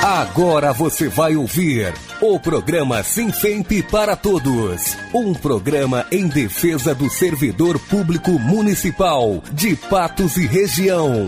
Agora você vai ouvir o programa Sinfemp para Todos. Um programa em defesa do servidor público municipal de Patos e região.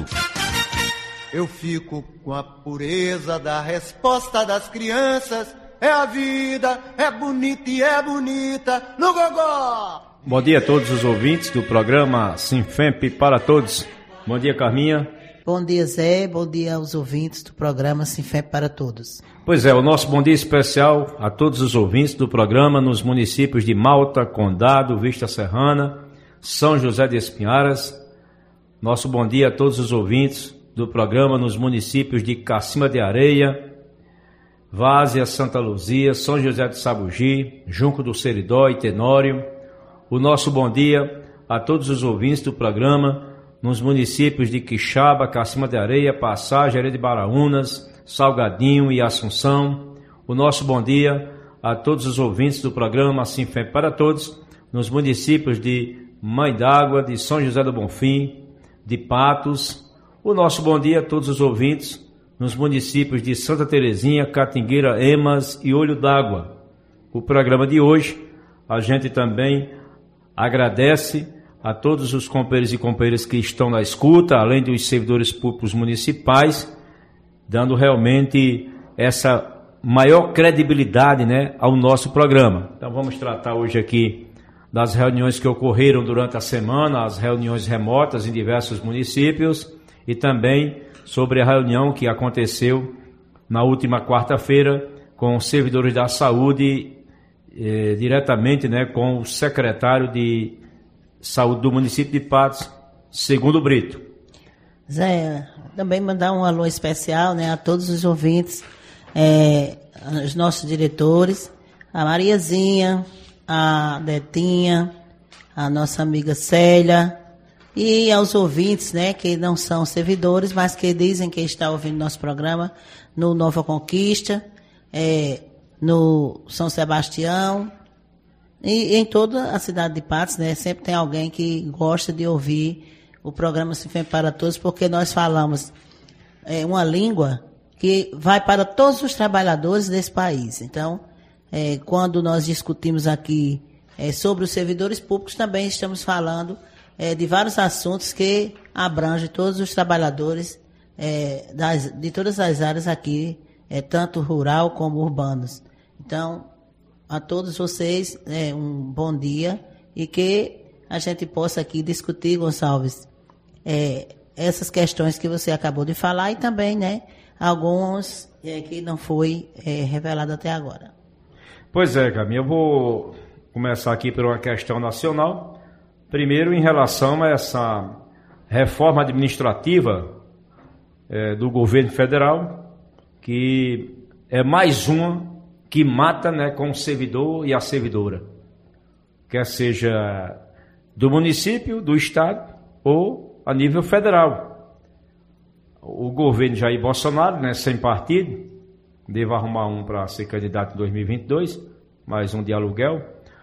Eu fico com a pureza da resposta das crianças. É a vida, é bonita e é bonita no gogó. Bom dia a todos os ouvintes do programa Sinfemp para Todos. Bom dia, Carminha. Bom dia, Zé. Bom dia aos ouvintes do programa Sinfemp para Todos. Pois é, o nosso bom dia especial a todos os ouvintes do programa nos municípios de Malta, Condado, Vista Serrana, São José de Espinharas. Nosso bom dia a todos os ouvintes do programa nos municípios de Cacima de Areia, Várzea, Santa Luzia, São José de Sabugi, Junco do Seridó e Tenório. O nosso bom dia a todos os ouvintes do programa nos municípios de Quixaba, Cacima de Areia, Passagem, Areia de Baraúnas, Salgadinho e Assunção. O nosso bom dia a todos os ouvintes do programa Sinfemp para Todos, nos municípios de Mãe d'Água, de São José do Bonfim, de Patos. O nosso bom dia a todos os ouvintes nos municípios de Santa Terezinha, Catingueira, Emas e Olho d'Água. O programa de hoje, a gente também agradece a todos os companheiros e companheiras que estão na escuta, além dos servidores públicos municipais, dando realmente essa maior credibilidade, né, ao nosso programa. Então vamos tratar hoje aqui das reuniões que ocorreram durante a semana, as reuniões remotas em diversos municípios, e também sobre a reunião que aconteceu na última quarta-feira com os servidores da saúde, diretamente, né, com o secretário de Saúde do município de Patos, Segundo Brito. Zé, também mandar um alô especial, né, a todos os ouvintes, os nossos diretores, a Mariazinha, a Detinha, a nossa amiga Célia, e aos ouvintes, né, que não são servidores, mas que dizem que estão ouvindo nosso programa no Nova Conquista, no São Sebastião, e em toda a cidade de Patos, né, sempre tem alguém que gosta de ouvir o programa Sinfemp para Todos, porque nós falamos uma língua que vai para todos os trabalhadores desse país. Então, quando nós discutimos aqui sobre os servidores públicos, também estamos falando de vários assuntos que abrangem todos os trabalhadores de todas as áreas aqui, tanto rural como urbanos. Então, a todos vocês, um bom dia e que a gente possa aqui discutir, Gonçalves, essas questões que você acabou de falar e também, né, alguns que não foi revelado até agora. Pois é, Caminho, eu vou começar aqui por uma questão nacional. Primeiro, em relação a essa reforma administrativa do governo federal, que é mais uma que mata, né, com o servidor e a servidora, quer seja do município, do estado ou a nível federal. O governo Jair Bolsonaro, né, sem partido, deve arrumar um para ser candidato em 2022, mais um de aluguel,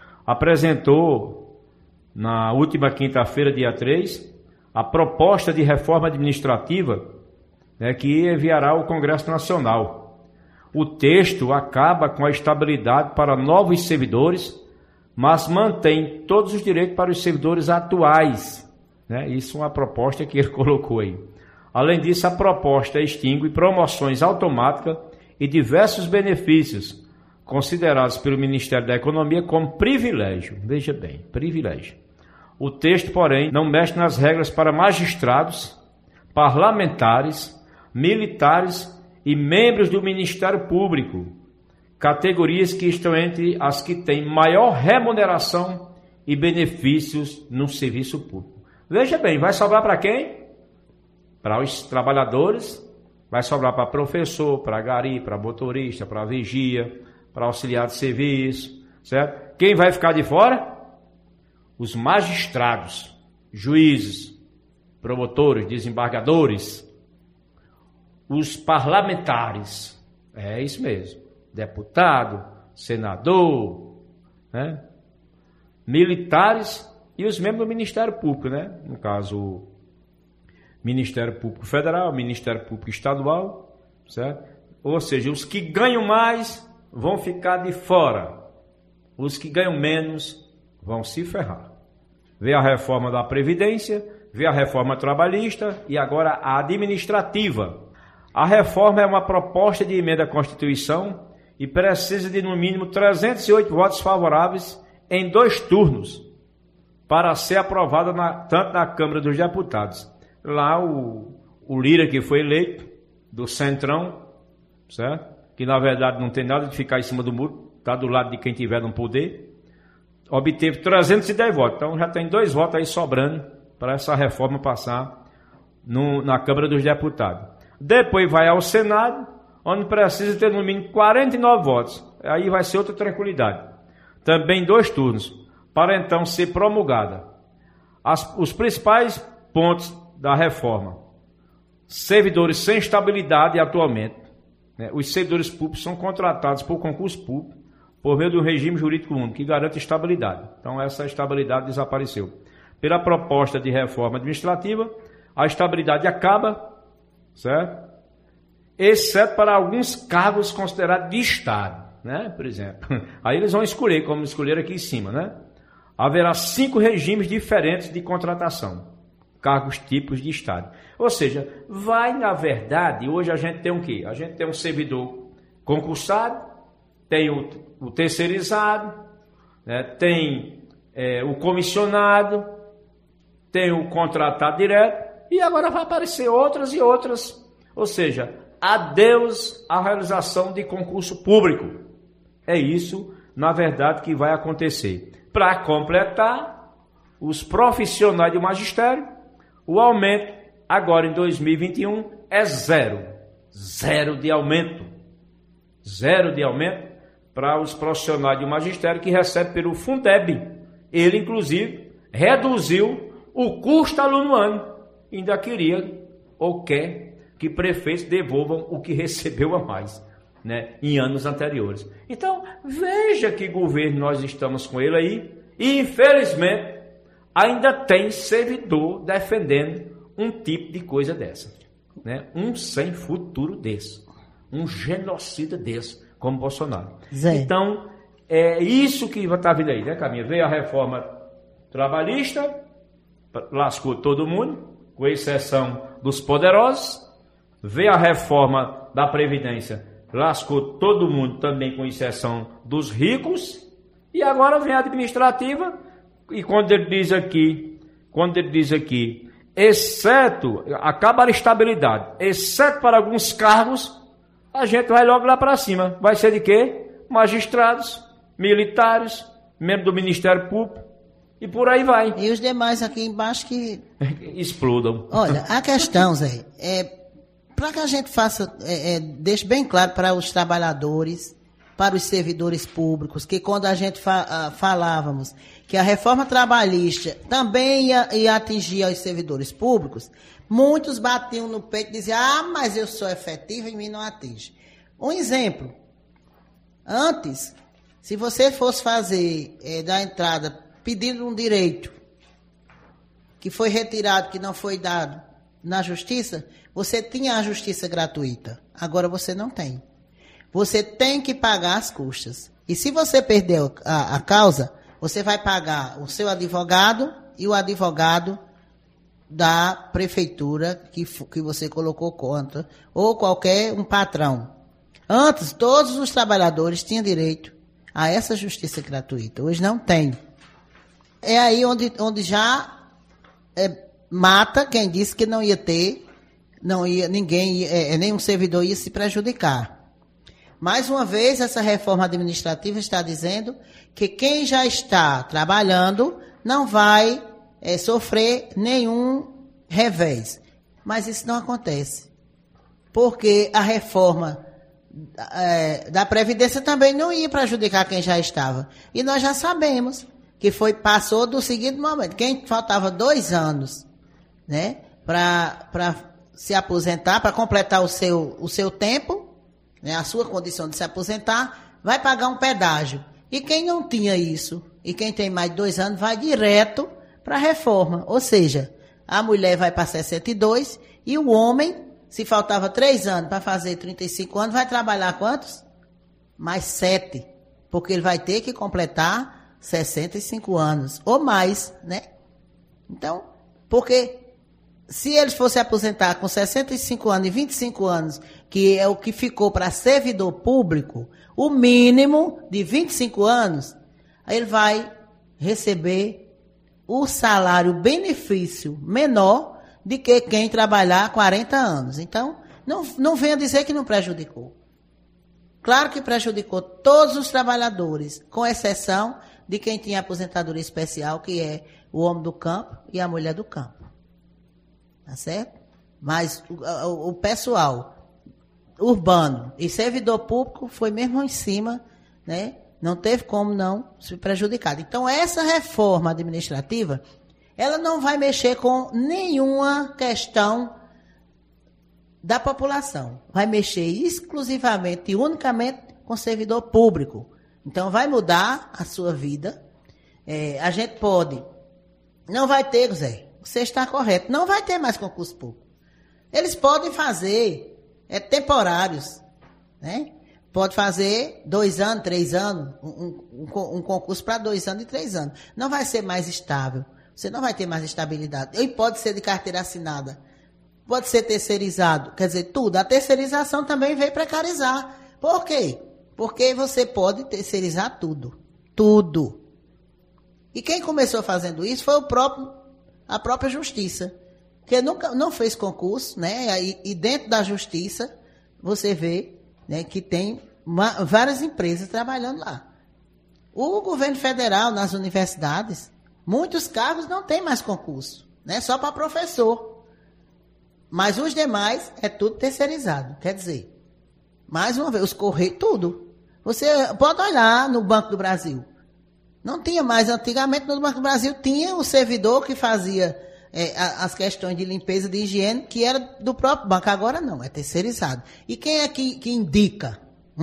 apresentou na última quinta-feira, dia 3, a proposta de reforma administrativa, né, que enviará ao Congresso Nacional. O texto acaba com a estabilidade para novos servidores, mas mantém todos os direitos para os servidores atuais, né? Isso é uma proposta que ele colocou aí. Além disso, a proposta extingue promoções automáticas e diversos benefícios considerados pelo Ministério da Economia como privilégio. Veja bem, privilégio. O texto, porém, não mexe nas regras para magistrados, parlamentares, militares e membros do Ministério Público, categorias que estão entre as que têm maior remuneração e benefícios no serviço público. Veja bem, vai sobrar para quem? Para os trabalhadores, vai sobrar para professor, para gari, para motorista, para vigia, para auxiliar de serviço, certo? Quem vai ficar de fora? Os magistrados, juízes, promotores, desembargadores, os parlamentares, é isso mesmo, deputado, senador, né? Militares e os membros do Ministério Público, né? No caso, o Ministério Público Federal, Ministério Público Estadual, certo? Ou seja, os que ganham mais vão ficar de fora. Os que ganham menos vão se ferrar. Vê a reforma da Previdência, vê a reforma trabalhista e agora a administrativa. A reforma é uma proposta de emenda à Constituição e precisa de no mínimo 308 votos favoráveis em 2 turnos para ser aprovada tanto na Câmara dos Deputados. Lá o Lira, que foi eleito do Centrão, certo? Que na verdade não tem nada de ficar em cima do muro, está do lado de quem tiver no poder, obteve 310 votos. Então já tem 2 votos aí sobrando para essa reforma passar na Câmara dos Deputados. Depois vai ao Senado, onde precisa ter no mínimo 49 votos. Aí vai ser outra tranquilidade. Também 2 turnos, para então ser promulgada. Os principais pontos da reforma: servidores sem estabilidade atualmente. Os servidores públicos são contratados por concurso público por meio do regime jurídico único, que garante estabilidade. Então essa estabilidade desapareceu. Pela proposta de reforma administrativa, a estabilidade acaba, certo? Exceto para alguns cargos considerados de Estado, né? Por exemplo. Aí eles vão escolher, como escolheram aqui em cima, né? Haverá 5 regimes diferentes de contratação. Cargos tipos de Estado. Ou seja, vai na verdade, hoje a gente tem o quê? A gente tem um servidor concursado, tem o terceirizado, né? Tem o comissionado, tem o contratado direto, e agora vai aparecer outras e outras. Ou seja, adeus à realização de concurso público. É isso, na verdade, que vai acontecer. Para completar, os profissionais do magistério, o aumento agora em 2021 é 0. 0 de aumento. 0 de aumento para os profissionais do magistério que recebem pelo Fundeb. Ele, inclusive, reduziu o custo aluno ano. Ainda queria ou quer que prefeitos devolvam o que recebeu a mais, né, em anos anteriores. Então, veja que governo nós estamos com ele aí. E, infelizmente, ainda tem servidor defendendo um tipo de coisa dessa, né? Um sem futuro desse, um genocida desse, como Bolsonaro. Zé. Então, é isso que está vindo aí, né, Caminha? Veio a reforma trabalhista, lascou todo mundo, com exceção dos poderosos. Veio a reforma da Previdência, lascou todo mundo também, com exceção dos ricos. E agora vem a administrativa, e quando ele diz aqui, exceto, acaba a estabilidade, exceto para alguns cargos, a gente vai logo lá para cima. Vai ser de quê? Magistrados, militares, membros do Ministério Público, e por aí vai. E os demais aqui embaixo que explodam. Olha, a questão, Zé, para que a gente faça, deixe bem claro para os trabalhadores, para os servidores públicos, que quando a gente falávamos que a reforma trabalhista também ia atingir os servidores públicos, muitos batiam no peito e diziam: mas eu sou efetivo e mim não atinge. Um exemplo: antes, se você fosse fazer da entrada pedindo um direito que foi retirado, que não foi dado na justiça, você tinha a justiça gratuita. Agora você não tem. Você tem que pagar as custas. E se você perder a causa, você vai pagar o seu advogado e o advogado da prefeitura que você colocou conta, ou qualquer um patrão. Antes, todos os trabalhadores tinham direito a essa justiça gratuita. Hoje não tem. É aí onde já mata quem disse que não ia ter, nenhum servidor ia se prejudicar. Mais uma vez, essa reforma administrativa está dizendo que quem já está trabalhando não vai sofrer nenhum revés. Mas isso não acontece. Porque a reforma da Previdência também não ia prejudicar quem já estava. E nós já sabemos que passou do seguinte momento: quem faltava 2 anos, né, para se aposentar, para completar o seu tempo, né, a sua condição de se aposentar, vai pagar um pedágio. E quem não tinha isso, e quem tem mais de 2 anos, vai direto para a reforma. Ou seja, a mulher vai para 62 e o homem Se faltava 3 anos para fazer 35 anos, vai trabalhar quantos? Mais 7. Porque ele vai ter que completar 65 anos ou mais, né? Então, porque se ele fosse aposentar com 65 anos e 25 anos, que é o que ficou para servidor público, o mínimo de 25 anos, aí ele vai receber o salário, benefício menor de que quem trabalhar 40 anos. Então, não venha dizer que não prejudicou. Claro que prejudicou todos os trabalhadores, com exceção de quem tinha aposentadoria especial, que é o homem do campo e a mulher do campo. Tá certo? Mas o pessoal urbano e servidor público foi mesmo em cima, né? Não teve como não se prejudicar. Então, essa reforma administrativa, ela não vai mexer com nenhuma questão da população. Vai mexer exclusivamente e unicamente com servidor público. Então, vai mudar a sua vida. A gente pode... Não vai ter, Zé, você está correto, não vai ter mais concurso público. Eles podem fazer temporários, né? Pode fazer 2 anos, 3 anos, um concurso para 2 anos e 3 anos. Não vai ser mais estável. Você não vai ter mais estabilidade. E pode ser de carteira assinada. Pode ser terceirizado. Quer dizer, tudo. A terceirização também veio precarizar. Por quê? Porque você pode terceirizar tudo. Tudo. E quem começou fazendo isso foi a própria Justiça. Que não fez concurso, né? E dentro da Justiça, você vê, né, que tem várias empresas trabalhando lá. O governo federal, nas universidades, muitos cargos não tem mais concurso, né? Só para professor. Mas os demais é tudo terceirizado. Quer dizer, mais uma vez, os Correios, tudo. Você pode olhar no Banco do Brasil. Não tinha mais. Antigamente, no Banco do Brasil, tinha o servidor que fazia as questões de limpeza, de higiene, que era do próprio banco. Agora não, é terceirizado. E quem é que indica?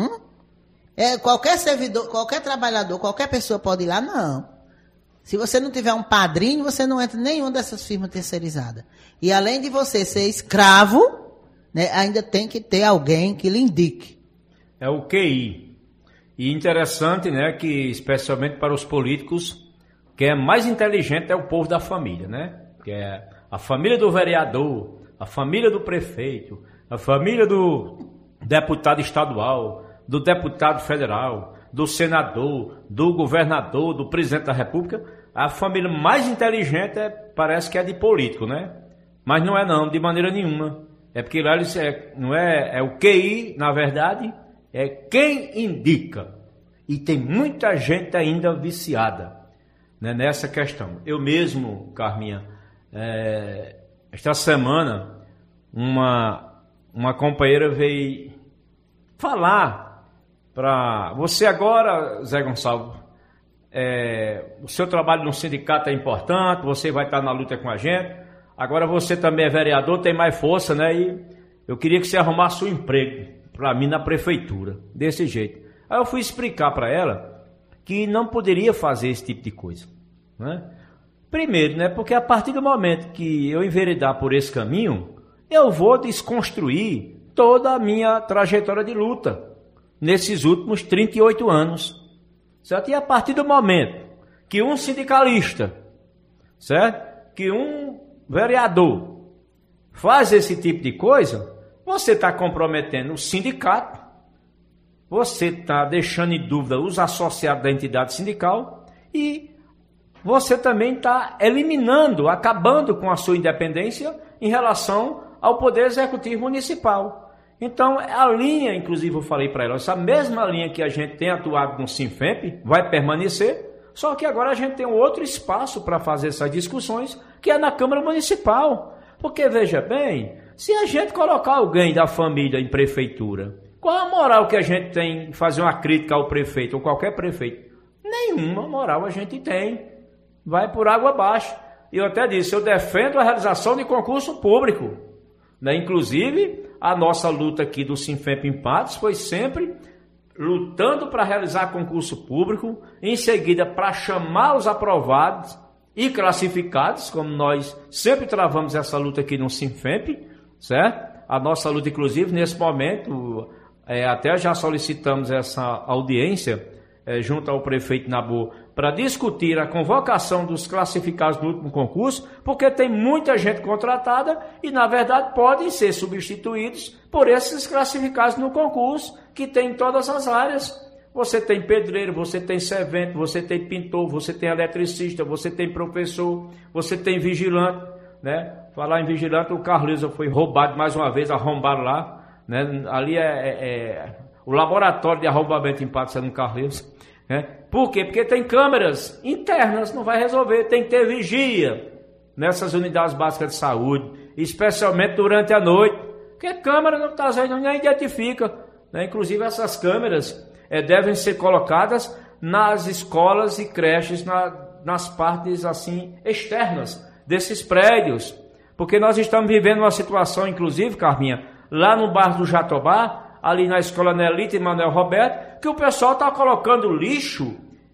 Qualquer servidor, qualquer trabalhador, qualquer pessoa pode ir lá? Não. Se você não tiver um padrinho, você não entra em nenhuma dessas firmas terceirizadas. E além de você ser escravo, né, ainda tem que ter alguém que lhe indique. É o QI. E interessante, né, que especialmente para os políticos, que é mais inteligente é o povo da família, né? Que é a família do vereador, a família do prefeito, a família do deputado estadual, do deputado federal, do senador, do governador, do presidente da república. A família mais inteligente parece que é de político, né? Mas não é não, de maneira nenhuma. É porque lá eles não é o QI, na verdade, é quem indica. E tem muita gente ainda viciada, né, nessa questão. Eu mesmo, Carminha, esta semana, uma companheira veio falar para você agora, Zé Gonçalves, o seu trabalho no sindicato é importante, você vai estar na luta com a gente, agora você também é vereador, tem mais força, né? E eu queria que você arrumasse um emprego para mim na prefeitura, desse jeito. Aí eu fui explicar para ela que não poderia fazer esse tipo de coisa, né? Primeiro, né, porque a partir do momento que eu enveredar por esse caminho, eu vou desconstruir toda a minha trajetória de luta nesses últimos 38 anos, certo? E a partir do momento que um sindicalista, certo? Que um vereador faz esse tipo de coisa, você está comprometendo o sindicato, você está deixando em dúvida os associados da entidade sindical e você também está eliminando, acabando com a sua independência em relação ao Poder Executivo Municipal. Então, a linha, inclusive eu falei para ela, essa mesma linha que a gente tem atuado no Sinfemp vai permanecer, só que agora a gente tem um outro espaço para fazer essas discussões, que é na Câmara Municipal. Porque, veja bem, se a gente colocar alguém da família em prefeitura, qual a moral que a gente tem em fazer uma crítica ao prefeito ou qualquer prefeito? Nenhuma moral a gente tem. Vai por água abaixo. E eu até disse, eu defendo a realização de concurso público, né? Inclusive, a nossa luta aqui do Sinfemp Empates foi sempre lutando para realizar concurso público, em seguida para chamar os aprovados e classificados, como nós sempre travamos essa luta aqui no Sinfemp, certo? a nossa luta, inclusive, nesse momento, até já solicitamos essa audiência junto ao prefeito Nabu para discutir a convocação dos classificados do último concurso, porque tem muita gente contratada e, na verdade, podem ser substituídos por esses classificados no concurso, que tem em todas as áreas. Você tem pedreiro, você tem servente, você tem pintor, você tem eletricista, você tem professor, você tem vigilante, né? Falar em vigilante, o Carlinhos foi roubado mais uma vez, arrombaram lá, né? Ali o laboratório de arrombamento em Patos é no Carlinhos, né? Por quê? Porque tem câmeras internas, não vai resolver, tem que ter vigia nessas unidades básicas de saúde, especialmente durante a noite, porque câmera não está vendo, ninguém identifica, né? Inclusive essas câmeras devem ser colocadas nas escolas e creches, nas partes assim externas desses prédios, porque nós estamos vivendo uma situação, inclusive, Carminha, lá no bairro do Jatobá, ali na escola Nelita e Manuel Roberto, que o pessoal está colocando lixo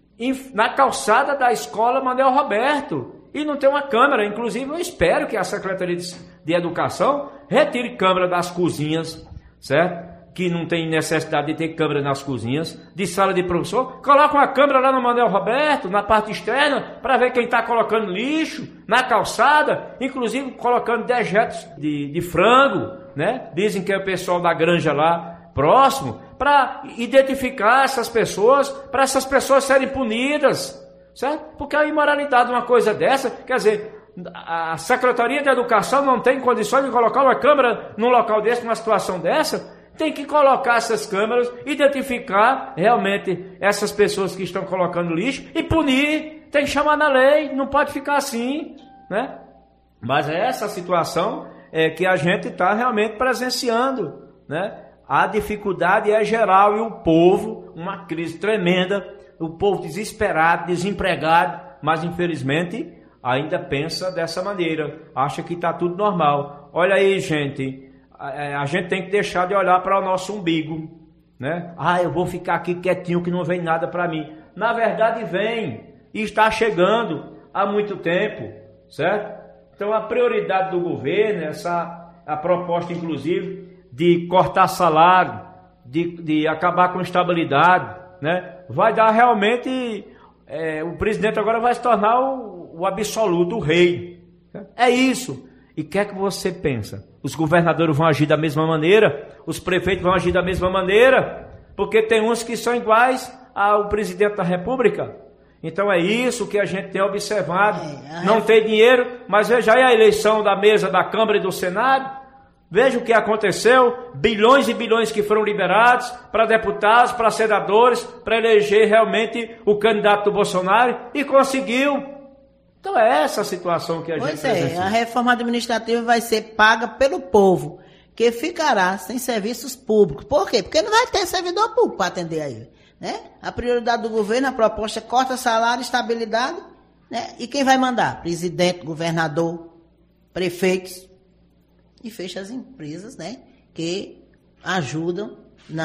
na calçada da escola Manuel Roberto e não tem uma câmera. Inclusive, eu espero que a Secretaria de Educação retire câmera das cozinhas, certo? Que não tem necessidade de ter câmera nas cozinhas, de sala de professor, coloca uma câmera lá no Manuel Roberto, na parte externa, para ver quem está colocando lixo na calçada, inclusive colocando dejetos de frango, né? Dizem que é o pessoal da granja lá, próximo, para identificar essas pessoas, para essas pessoas serem punidas, certo? Porque a imoralidade de uma coisa dessa, quer dizer, a Secretaria de Educação não tem condições de colocar uma câmera num local desse, numa situação dessa. Tem que colocar essas câmeras, identificar realmente essas pessoas que estão colocando lixo e punir. Tem que chamar na lei, não pode ficar assim, né? Mas essa situação que a gente está realmente presenciando, né? A dificuldade é geral e o povo, uma crise tremenda, o povo desesperado, desempregado, mas infelizmente ainda pensa dessa maneira, acha que está tudo normal. Olha aí, gente. A gente tem que deixar de olhar para o nosso umbigo, né? Eu vou ficar aqui quietinho que não vem nada para mim. Na verdade vem e está chegando há muito tempo, certo? Então a prioridade do governo, a proposta inclusive de cortar salário, de acabar com estabilidade, né? Vai dar realmente, o presidente agora vai se tornar o absoluto, o rei. Certo? É isso. E o que é que você pensa? Os governadores vão agir da mesma maneira? Os prefeitos vão agir da mesma maneira? Porque tem uns que são iguais ao presidente da República. Então é isso que a gente tem observado. Não tem dinheiro, mas veja aí a eleição da mesa da Câmara e do Senado. Veja o que aconteceu. Bilhões e bilhões que foram liberados para deputados, para senadores, para eleger realmente o candidato do Bolsonaro. E conseguiu. Então é essa a situação que a gente presencia. A reforma administrativa vai ser paga pelo povo, que ficará sem serviços públicos. Por quê? Porque não vai ter servidor público para atender a ele, né? A prioridade do governo, a proposta corta salário, estabilidade, né? E quem vai mandar? Presidente, governador, prefeitos, e fecha as empresas, né? Que ajudam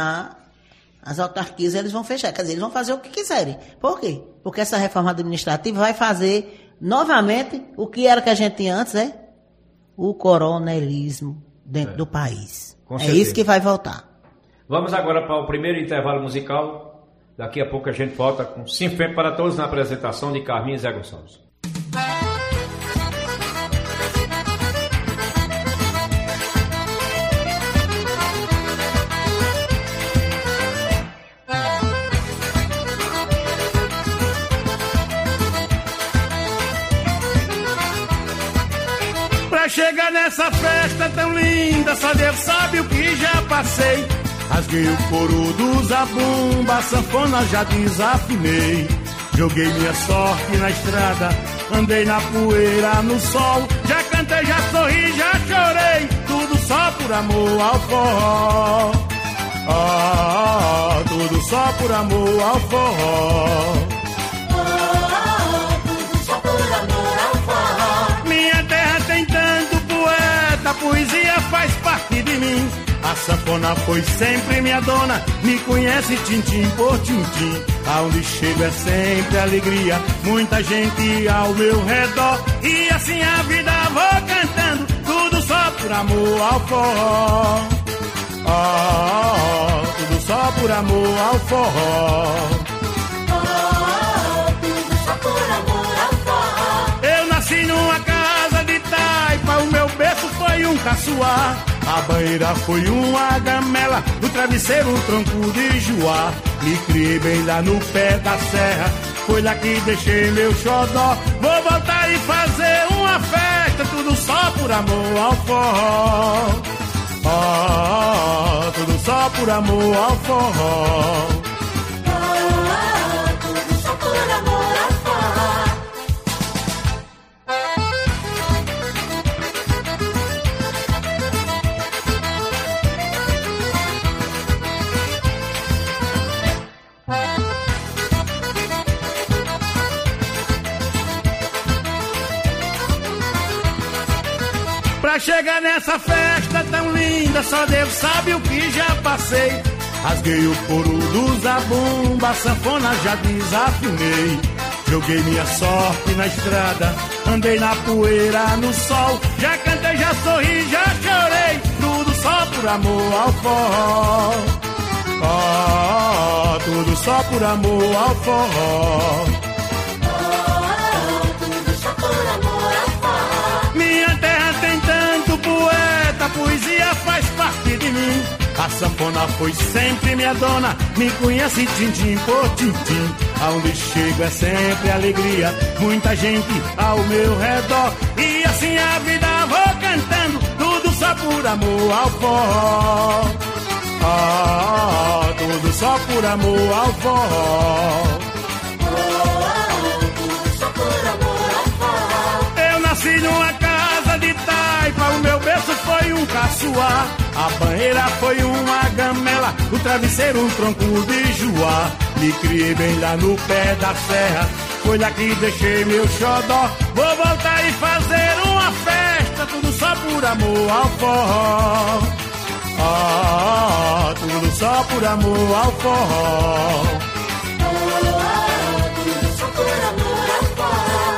as autarquias, eles vão fechar. Quer dizer, eles vão fazer o que quiserem. Por quê? Porque essa reforma administrativa vai fazer novamente o que era que a gente tinha antes, o coronelismo dentro do país. É isso que vai voltar. Vamos agora para o primeiro intervalo musical. Daqui a pouco a gente volta com Sinfém para Todos na apresentação de Carminha e Zé Gonçalves. Chegar nessa festa tão linda, só Deus sabe o que já passei. Rasguei o couro do zabumba, a sanfona já desafinei. Joguei minha sorte na estrada, andei na poeira, no sol. Já cantei, já sorri, já chorei, tudo só por amor ao forró. Tudo só por amor ao forró. Tudo só por amor ao forró. Minha terra tem tanto poeta, a poesia faz parte de mim. A sanfona foi sempre minha dona, me conhece tintim por tintim. Aonde chego é sempre alegria, muita gente ao meu redor. E assim a vida vou cantando, tudo só por amor ao forró. Tudo só por amor ao forró. Tudo só por amor ao forró. Eu nasci numa casa de taipa, o meu berço foi um caçoar. A banheira foi uma gamela, o travesseiro um tronco de joá. Me criei bem lá no pé da serra, foi lá que deixei meu xodó. Vou voltar e fazer uma festa, tudo só por amor ao forró. Tudo só por amor ao forró. Tudo só por amor ao forró. Pra chegar nessa festa tão linda, só Deus sabe o que já passei. Rasguei o couro do zabumba, a sanfona já desafinei. Joguei minha sorte na estrada, andei na poeira, no sol. Já cantei, já sorri, já chorei, tudo só por amor ao forró. Tudo só por amor ao forró. Tudo só por amor ao forró. Minha terra tem tanto poeta, a poesia faz parte de mim. A sanfona foi sempre minha dona, me conhece tintim por tintim. Aonde chego é sempre alegria, muita gente ao meu redor. E assim a vida vou cantando, tudo só por amor ao forró. Tudo só por amor ao forró. Tudo só por amor ao forró. Eu nasci numa casa de taipa, o meu berço foi um caçoar. A banheira foi uma gamela, o travesseiro um tronco de joá. Me criei bem lá no pé da serra, foi lá que deixei meu xodó. Vou voltar e fazer uma festa, tudo só por amor ao forró. Tudo só por amor ao forró. Tudo só por amor ao forró.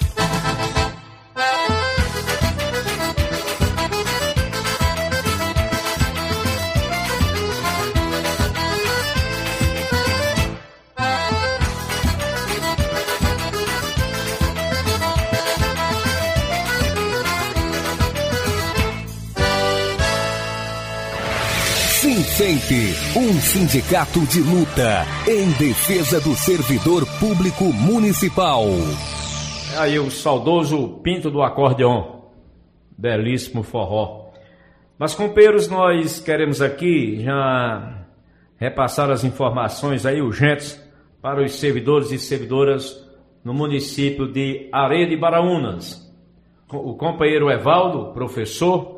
Sinfemp, um sindicato de luta em defesa do servidor público municipal. Aí o saudoso Pinto do Acordeon, belíssimo forró. Mas, companheiros, nós queremos aqui já repassar as informações aí urgentes para os servidores e servidoras no município de Areia de Baraúnas. O companheiro Evaldo, professor,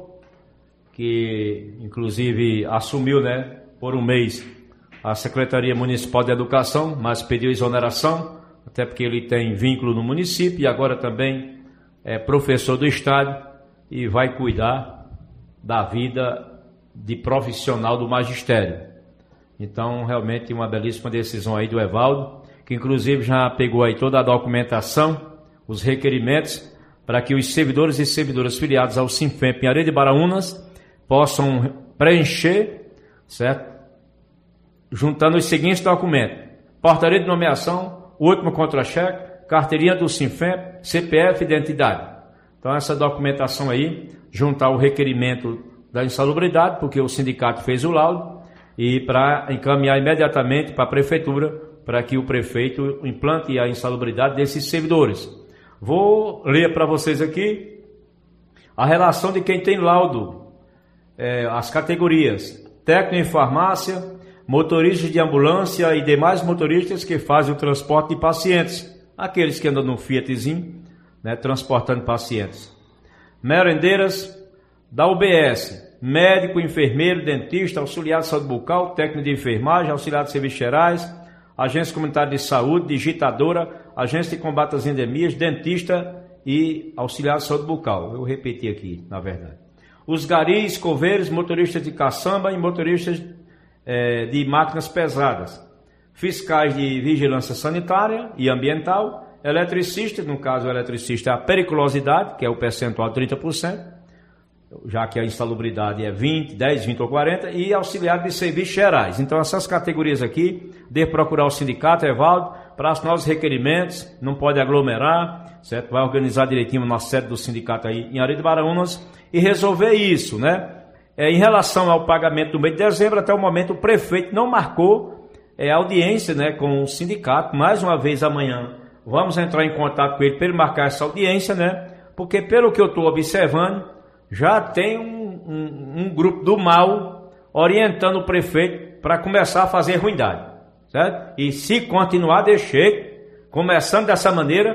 que inclusive assumiu, por um mês a Secretaria Municipal de Educação, mas pediu exoneração, até porque ele tem vínculo no município e agora também é professor do estado e vai cuidar da vida de profissional do magistério. Então, realmente uma belíssima decisão aí do Evaldo, que inclusive já pegou aí toda a documentação, os requerimentos, para que os servidores e servidoras filiados ao Sinfemp em Areia de Baraúnas possam preencher, certo? Juntando os seguintes documentos: portaria de nomeação, último contra-cheque, carteirinha do Sinfemp, CPF e identidade. Então essa documentação aí, juntar o requerimento da insalubridade, porque o sindicato fez o laudo, e para encaminhar imediatamente para a prefeitura, para que o prefeito implante a insalubridade desses servidores. Vou ler para vocês aqui a relação de quem tem laudo. As categorias: técnico em farmácia, motoristas de ambulância e demais motoristas que fazem o transporte de pacientes, aqueles que andam no Fiatzinho, transportando pacientes. Merendeiras da UBS, médico, enfermeiro, dentista, auxiliar de saúde bucal, técnico de enfermagem, auxiliar de serviços gerais, agência comunitária de saúde, digitadora, agência de combate às endemias, dentista e auxiliar de saúde bucal. Eu repeti aqui, na verdade. Os garis, coveiros, motoristas de caçamba e motoristas de máquinas pesadas, fiscais de vigilância sanitária e ambiental, eletricistas, no caso o eletricista é a periculosidade, que é o percentual de 30%, já que a insalubridade é 10, 20 ou 40, e auxiliar de serviços gerais. Então, essas categorias aqui, deve procurar o sindicato, Evaldo, para assinar os requerimentos, não pode aglomerar, certo? Vai organizar direitinho na sede do sindicato aí em Areia de Baraunas e resolver isso, né? Em relação ao pagamento do mês de dezembro, até o momento o prefeito não marcou audiência, né, com o sindicato. Mais uma vez amanhã vamos entrar em contato com ele para ele marcar essa audiência, né? Porque pelo que eu estou observando, já tem um grupo do mal orientando o prefeito para começar a fazer ruindade, certo? E se continuar desse jeito, começando dessa maneira,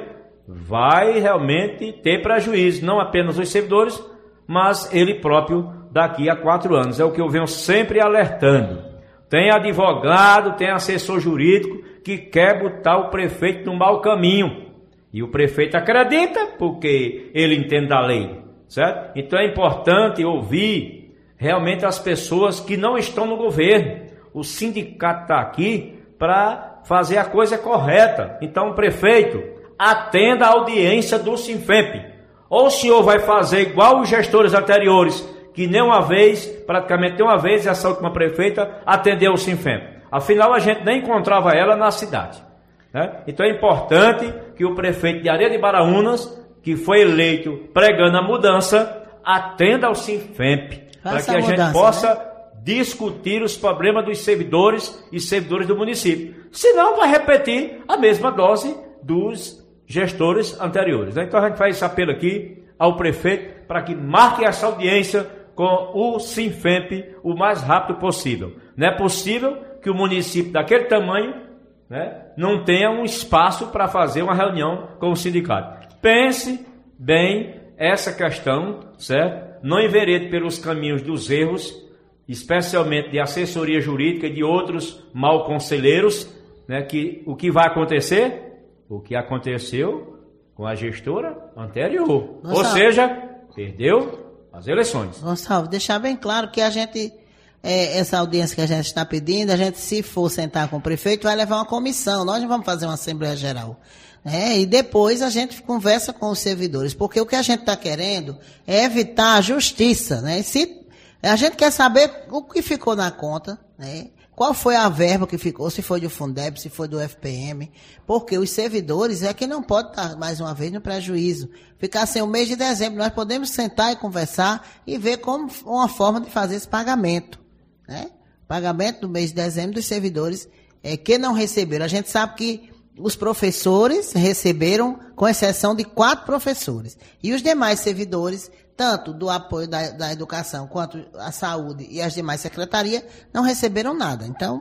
vai realmente ter prejuízo, não apenas os servidores, mas ele próprio daqui a 4 anos. É o que eu venho sempre alertando. Tem advogado, tem assessor jurídico que quer botar o prefeito no mau caminho. E o prefeito acredita porque ele entende da lei, certo? Então é importante ouvir realmente as pessoas que não estão no governo. O sindicato está aqui para fazer a coisa correta. Então, prefeito, atenda a audiência do Sinfemp. Ou o senhor vai fazer igual os gestores anteriores, que nem uma vez, praticamente uma vez, essa última prefeita atendeu o Sinfemp. Afinal, a gente nem encontrava ela na cidade, né? Então é importante que o prefeito de Areia de Baraunas, que foi eleito pregando a mudança, atenda ao Sinfemp, para que a gente possa discutir os problemas dos servidores e servidores do município. Senão vai repetir a mesma dose dos gestores anteriores, né? Então a gente faz esse apelo aqui ao prefeito para que marque essa audiência com o Sinfemp o mais rápido possível. Não é possível que o município daquele tamanho, né, não tenha um espaço para fazer uma reunião com o sindicato. Pense bem essa questão, certo? Não enverede pelos caminhos dos erros, especialmente de assessoria jurídica e de outros mal conselheiros, né, que o que vai acontecer? O que aconteceu com a gestora anterior. Ou seja, perdeu as eleições. Gonçalves, deixar bem claro que a gente, essa audiência que a gente está pedindo, a gente, se for sentar com o prefeito, vai levar uma comissão. Nós não vamos fazer uma Assembleia Geral. E depois a gente conversa com os servidores, porque o que a gente está querendo é evitar a justiça, né? Se a gente quer saber o que ficou na conta, né? Qual foi a verba que ficou, se foi do Fundeb, se foi do FPM, porque os servidores é que não pode estar, mais uma vez, no prejuízo. Ficar sem o mês de dezembro, nós podemos sentar e conversar e ver como uma forma de fazer esse pagamento, né? Pagamento do mês de dezembro dos servidores que não receberam. A gente sabe que os professores receberam, com exceção de 4 professores. E os demais servidores, tanto do apoio da educação quanto a saúde e as demais secretarias, não receberam nada. Então,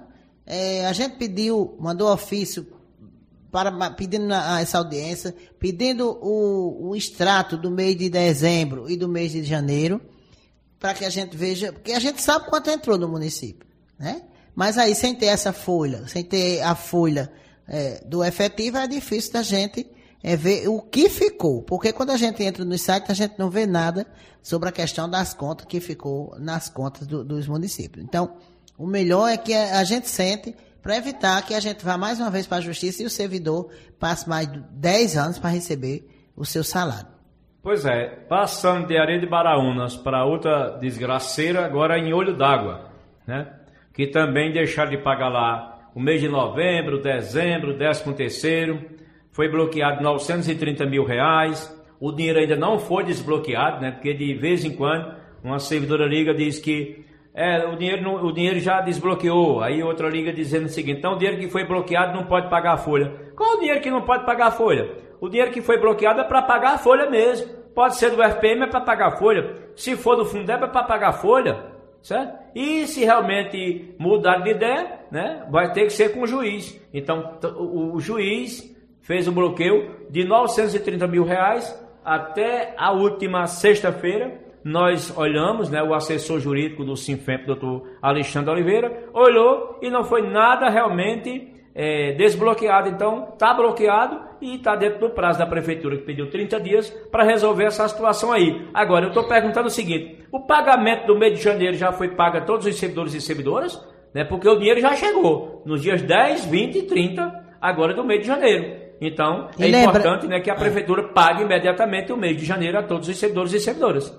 a gente mandou ofício pedindo essa audiência, pedindo o extrato do mês de dezembro e do mês de janeiro, para que a gente veja, porque a gente sabe quanto entrou no município, né? Mas aí, sem ter essa folha, sem ter a folha do efetivo, é difícil da gente ver o que ficou, porque quando a gente entra no site, a gente não vê nada sobre a questão das contas que ficou nas contas dos municípios. Então, o melhor é que a gente sente para evitar que a gente vá mais uma vez para a justiça e o servidor passe mais de 10 anos para receber o seu salário. Pois é, passando de Areia de Baraunas para outra desgraceira, agora em Olho d'Água, né? Que também deixaram de pagar lá o mês de novembro, dezembro, 13º, foi bloqueado R$930 mil, o dinheiro ainda não foi desbloqueado, né? Porque de vez em quando uma servidora liga e diz que o dinheiro já desbloqueou, aí outra liga dizendo o seguinte, então o dinheiro que foi bloqueado não pode pagar a folha. Qual o dinheiro que não pode pagar a folha? O dinheiro que foi bloqueado é para pagar a folha mesmo, pode ser do FPM, é para pagar a folha, se for do Fundeb é para pagar a folha, certo? E se realmente mudar de ideia, né, vai ter que ser com o juiz. Então o juiz fez o bloqueio de R$930 mil até a última sexta-feira. Nós olhamos, né, o assessor jurídico do Sinfemp, doutor Alexandre Oliveira, olhou e não foi nada realmente desbloqueado. Então está bloqueado e está dentro do prazo da prefeitura, que pediu 30 dias para resolver essa situação aí. Agora eu estou perguntando o seguinte, o pagamento do mês de janeiro já foi pago a todos os servidores e servidoras, né, porque o dinheiro já chegou nos dias 10, 20 e 30 agora do mês de janeiro. Então, importante, né, que a prefeitura pague imediatamente o mês de janeiro a todos os servidores e servidoras.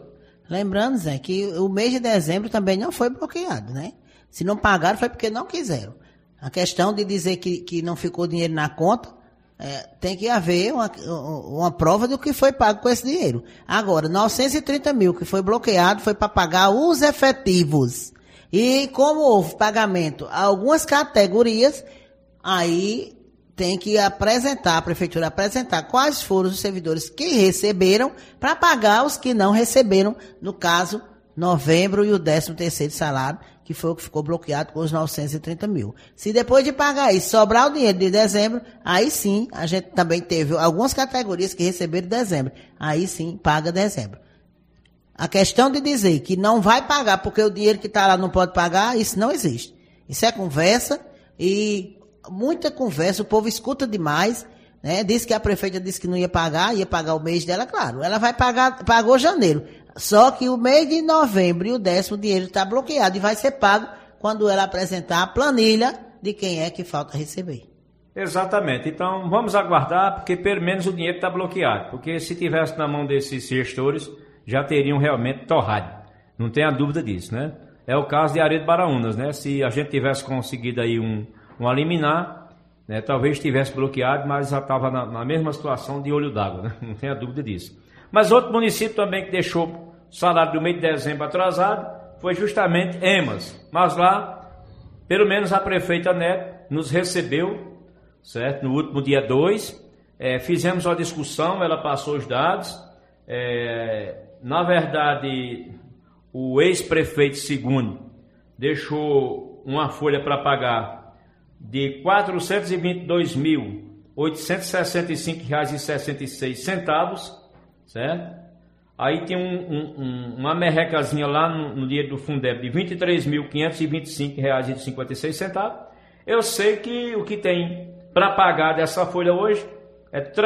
Lembrando, Zé, que o mês de dezembro também não foi bloqueado, né? Se não pagaram foi porque não quiseram. A questão de dizer que não ficou dinheiro na conta, tem que haver uma prova do que foi pago com esse dinheiro. Agora, 930 mil que foi bloqueado foi para pagar os efetivos. E como houve pagamento a algumas categorias, aí tem que apresentar, a prefeitura apresentar quais foram os servidores que receberam para pagar os que não receberam, no caso, novembro e o 13º salário, que foi o que ficou bloqueado com os 930 mil. Se depois de pagar isso sobrar o dinheiro de dezembro, aí sim, a gente também teve algumas categorias que receberam dezembro. Aí sim, paga dezembro. A questão de dizer que não vai pagar porque o dinheiro que está lá não pode pagar, isso não existe. Isso é conversa e muita conversa, o povo escuta demais, né? Diz que a prefeita disse que não ia pagar o mês dela, claro. Ela vai pagar, pagou janeiro. Só que o mês de novembro e o 10º, o dinheiro está bloqueado e vai ser pago quando ela apresentar a planilha de quem é que falta receber. Exatamente. Então, vamos aguardar, porque pelo menos o dinheiro está bloqueado. Porque se tivesse na mão desses gestores, já teriam realmente torrado. Não tenha dúvida disso, né? É o caso de Areia de Baraunas, né? Se a gente tivesse conseguido aí um liminar, né? Talvez tivesse bloqueado, mas já estava na mesma situação de olho d'água, né? Não tenha dúvida disso. Mas outro município também que deixou o salário do mês de dezembro atrasado foi justamente Emas. Mas lá, pelo menos a prefeita Neto nos recebeu, certo? No último dia 2, fizemos uma discussão, ela passou os dados. Na verdade, o ex-prefeito segundo deixou uma folha para pagar de R$ 422.865,66, certo? Aí tem uma merrecazinha lá no dinheiro do Fundeb de R$ 23.525,56. Eu sei que o que tem para pagar dessa folha hoje é R$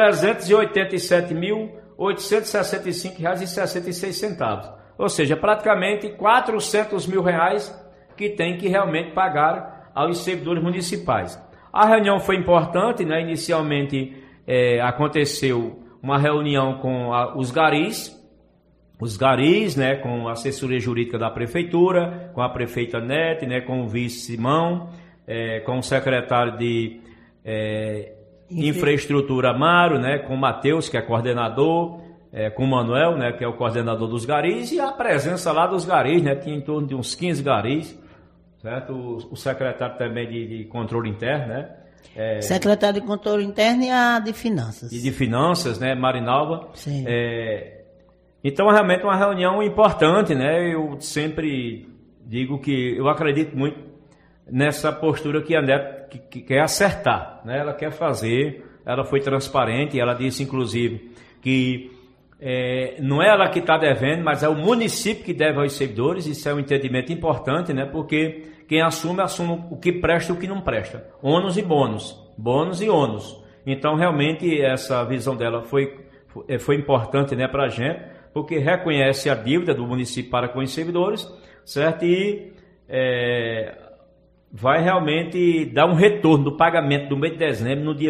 387.865,66. Ou seja, praticamente R$ 400 mil que tem que realmente pagar aos servidores municipais. A reunião foi importante, né? Inicialmente aconteceu uma reunião com os garis, né, com a assessoria jurídica da prefeitura, com a prefeita Nete, né, com o vice Simão, com o secretário de infraestrutura Amaro, né, com o Matheus, que é coordenador, com o Manuel, né, que é o coordenador dos garis, e a presença lá dos garis, né, tinha em torno de uns 15 garis, certo? O secretário também de controle interno, né? Secretário de controle interno e a de finanças. E de finanças, né, Marinalva. Sim. Então, realmente uma reunião importante, né? Eu sempre digo que eu acredito muito nessa postura que a Neto que quer acertar, né? Ela quer fazer, ela foi transparente, ela disse, inclusive, que não é ela que está devendo, mas é o município que deve aos servidores. Isso é um entendimento importante, né? Porque quem assume o que presta e o que não presta. Ônus e bônus. Bônus e ônus. Então, realmente, essa visão dela foi importante, né, para a gente, porque reconhece a dívida do município para com os servidores, certo? E vai realmente dar um retorno do pagamento do mês de dezembro no dia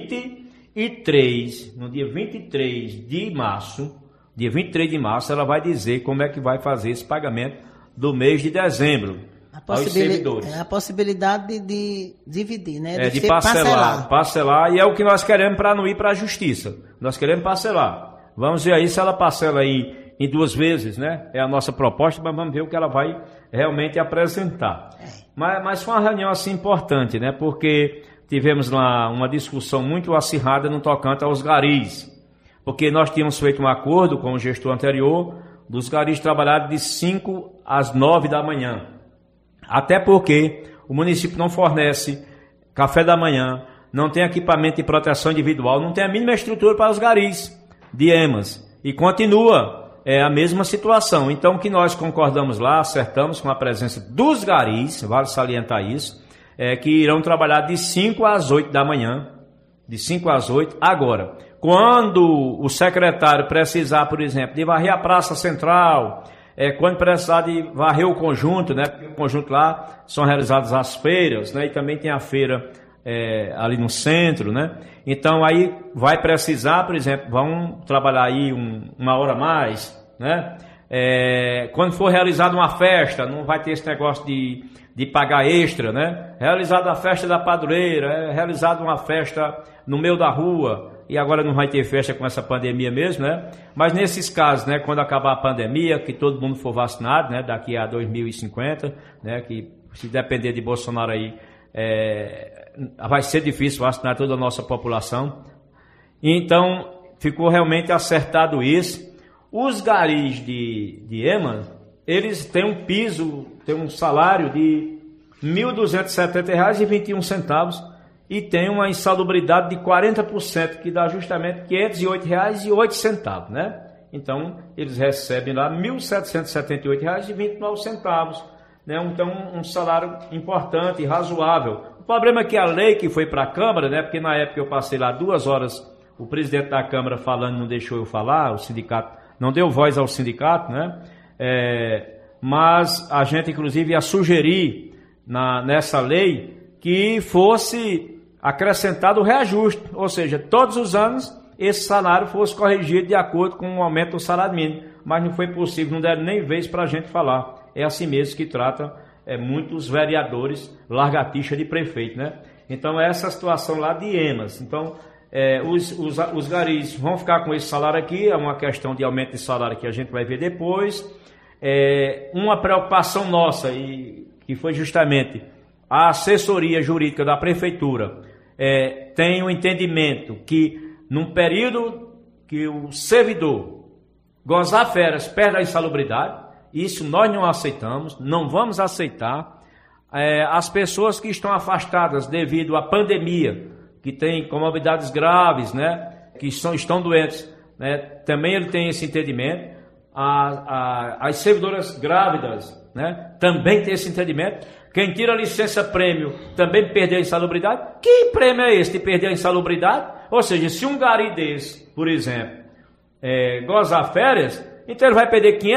23 de março. Dia 23 de março, ela vai dizer como é que vai fazer esse pagamento do mês de dezembro aos servidores. A possibilidade de dividir, né? De parcelar. E é o que nós queremos para não ir para a justiça. Nós queremos parcelar. Vamos ver aí se ela parcela aí em 2 vezes, né? É a nossa proposta, mas vamos ver o que ela vai realmente apresentar. Mas foi uma reunião assim importante, né? Porque tivemos lá uma discussão muito acirrada no tocante aos garis. Porque nós tínhamos feito um acordo com o gestor anterior dos garis trabalharem de 5 às 9 da manhã. Até porque o município não fornece café da manhã, não tem equipamento de proteção individual, não tem a mínima estrutura para os garis de Emas, e continua a mesma situação. Então, o que nós concordamos lá, acertamos com a presença dos garis, vale salientar isso, que irão trabalhar de 5 às 8 da manhã, de 5 às 8. Agora, quando o secretário precisar, por exemplo, de varrer a Praça Central, quando precisar de varrer o conjunto, né, porque o conjunto lá são realizadas as feiras, né, e também tem a feira ali no centro, né? Então aí vai precisar, por exemplo, vão trabalhar aí 1 hora a mais, né? Quando for realizada uma festa, não vai ter esse negócio de pagar extra, né? Realizada a festa da padroeira, realizada uma festa no meio da rua, e agora não vai ter festa com essa pandemia mesmo, né? Mas nesses casos, né, quando acabar a pandemia, que todo mundo for vacinado, né, daqui a 2050, né, que se depender de Bolsonaro aí, vai ser difícil vacinar toda a nossa população. Então, ficou realmente acertado isso. Os garis de Emas, eles têm um piso, têm um salário de R$ 1.270,21 e tem uma insalubridade de 40%, que dá justamente R$ 508,08, né? Então, eles recebem lá R$ 1.778,29, né? Então, um salário importante e razoável. O problema é que a lei que foi para a Câmara, né? Porque na época eu passei lá 2 horas, o presidente da Câmara falando, não deixou eu falar, o sindicato não deu voz ao sindicato, né? Mas a gente, inclusive, ia sugerir nessa lei que fosse acrescentado o reajuste, ou seja, todos os anos esse salário fosse corrigido de acordo com o aumento do salário mínimo, mas não foi possível, não deram nem vez para a gente falar. É assim mesmo que trata muitos vereadores largatixa de prefeito, né? Então é essa situação lá de Emas. Então os garis vão ficar com esse salário aqui, é uma questão de aumento de salário que a gente vai ver depois. Uma preocupação nossa, e que foi justamente a assessoria jurídica da prefeitura, tem um entendimento que num período que o servidor gozar férias perde a insalubridade. Isso nós não aceitamos, não vamos aceitar. As pessoas que estão afastadas devido à pandemia, que têm comorbidades graves, né, que estão doentes, né, também ele tem esse entendimento. As servidoras grávidas, né, também tem esse entendimento. Quem tira licença prêmio também perdeu a insalubridade. Que prêmio é esse de perder a insalubridade? Ou seja, se um gari desse, por exemplo, gozar férias, então ele vai perder R$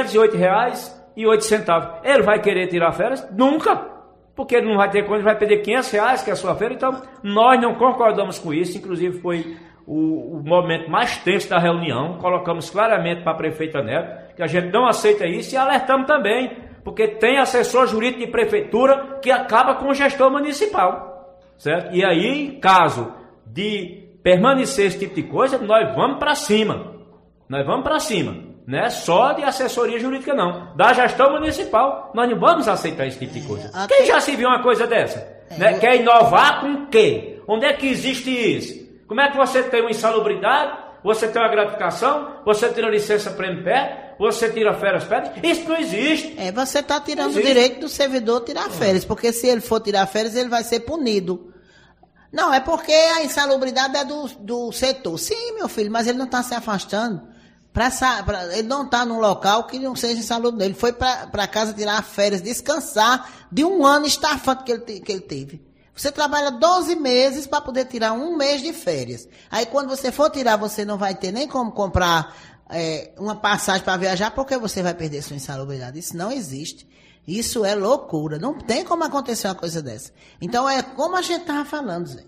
508,08. Ele vai querer tirar férias? Nunca! Porque ele não vai ter quando ele vai perder R$ 500, que é a sua férias. Então, nós não concordamos com isso. Inclusive, foi o momento mais tenso da reunião. Colocamos claramente para a prefeita Neto que a gente não aceita isso e alertamos também, porque tem assessor jurídico de prefeitura que acaba com o gestor municipal, certo? E aí, caso de permanecer esse tipo de coisa, nós vamos para cima. Nós vamos para cima. Não é só de assessoria jurídica, não. Da gestão municipal, nós não vamos aceitar esse tipo de coisa. Quem já se viu uma coisa dessa? Né? Quer inovar com o quê? Onde é que existe isso? Como é que você tem uma insalubridade, você tem uma gratificação, você tira licença prêmio pé, você tira férias pé? Isso não existe. Você está tirando o direito do servidor tirar férias, porque se ele for tirar férias, ele vai ser punido. Não, é porque a insalubridade é do setor. Sim, meu filho, mas ele não está se afastando. Ele não está num local que não seja insalubre. Ele foi para casa tirar férias, descansar de um ano estafante que ele teve. Você trabalha 12 meses para poder tirar 1 mês de férias. Aí quando você for tirar, você não vai ter nem como comprar uma passagem para viajar, porque você vai perder sua insalubridade. Isso não existe. Isso é loucura. Não tem como acontecer uma coisa dessa. Então é como a gente estava falando, Zé.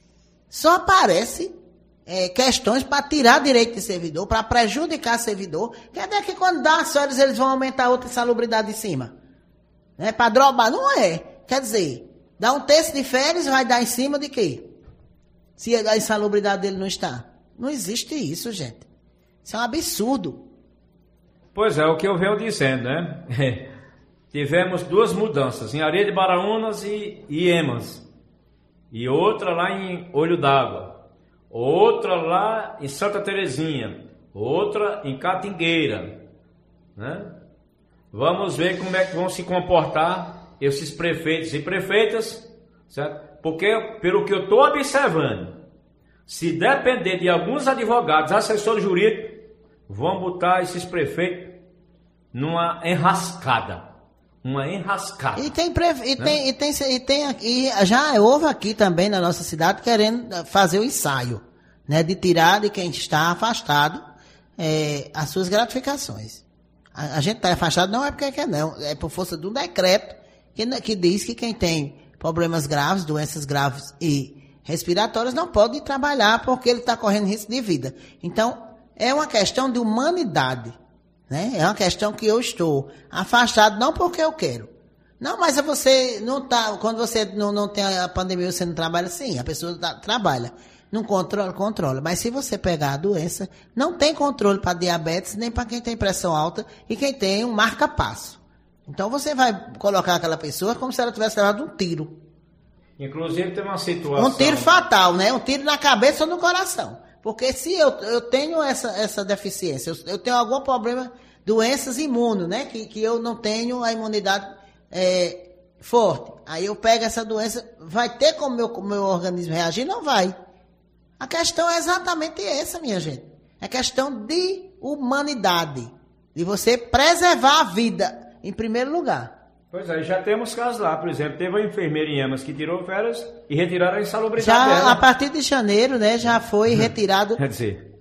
Só aparece questões para tirar direito de servidor, para prejudicar servidor. Quer dizer que quando dá as férias eles vão aumentar outra insalubridade em cima? Né? Para drobar? Não é. Quer dizer, dá 1/3 de férias, vai dar em cima de quê? Se a insalubridade dele não está. Não existe isso, gente. Isso é um absurdo. Pois é, o que eu venho dizendo, né? Tivemos 2 mudanças, em Areia de Baraunas e Emas. E outra lá em Olho d'Água. Outra lá em Santa Terezinha. Outra em Catingueira. Né? Vamos ver como é que vão se comportar esses prefeitos e prefeitas, certo? Porque, pelo que eu estou observando, se depender de alguns advogados, assessores jurídicos, vão botar esses prefeitos numa enrascada. Uma enrascada. E já houve aqui também na nossa cidade querendo fazer o ensaio, né, de tirar de quem está afastado as suas gratificações. A gente está afastado não é porque quer, não, é por força de um decreto que diz que quem tem problemas graves, doenças graves e respiratórias não pode trabalhar porque ele está correndo risco de vida. Então, é uma questão de humanidade. Né? É uma questão que eu estou afastado, não porque eu quero. Não, mas você não tá. Quando você não tem a pandemia, você não trabalha? Sim, a pessoa trabalha. Não controla. Mas se você pegar a doença, não tem controle para diabetes, nem para quem tem pressão alta e quem tem um marca-passo. Então você vai colocar aquela pessoa como se ela tivesse levado um tiro. Inclusive tem uma situação... Um tiro fatal, né? Um tiro na cabeça ou no coração. Porque se eu tenho essa deficiência, eu tenho algum problema, doenças imunes, né? Que eu não tenho a imunidade forte. Aí eu pego essa doença, vai ter como meu organismo reagir? Não vai. A questão é exatamente essa, minha gente. É questão de humanidade. De você preservar a vida, em primeiro lugar. Pois é, já temos casos lá, por exemplo, teve uma enfermeira em Emas que tirou férias e retiraram a insalubridade dela. A partir de janeiro, né, já foi retirado, quer dizer,